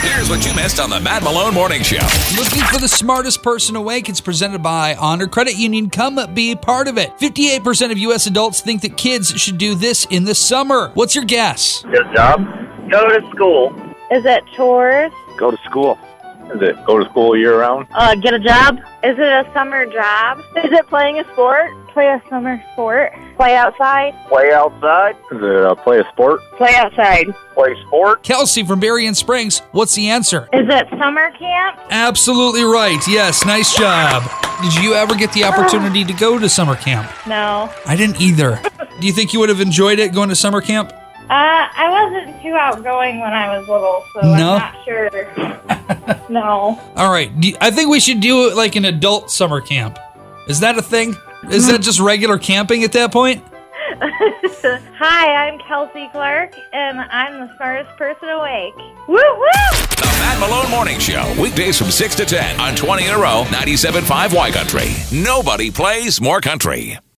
Here's what you missed on the Matt Malone Morning Show. Looking for the smartest person awake? It's presented by Honor Credit Union. Come be part of it. 58% of U.S. adults think that kids should do this in the summer. What's your guess? Get a job. Go to school. Is it chores? Go to school. Is it go to school year-round? Get a job? Is it a summer job? Is it playing a sport? Play a summer sport? Play outside? Play outside. Is it play a sport? Play outside. Play sport? Kelsey from Berrien Springs, what's the answer? Is it summer camp? Absolutely right. Yes, nice job. Did you ever get the opportunity to go to summer camp? No. I didn't either. Do you think you would have enjoyed it going to summer camp? I wasn't too outgoing when I was little, so No? I'm not sure. No. All right. I think we should do it like an adult summer camp. Is that a thing? Is that just regular camping at that point? Hi, I'm Kelsey Clark, and I'm the smartest person awake. Woo woo! The Matt Malone Morning Show. Weekdays from 6 to 10 on 20 in a row, 97.5 Y Country. Nobody plays more country.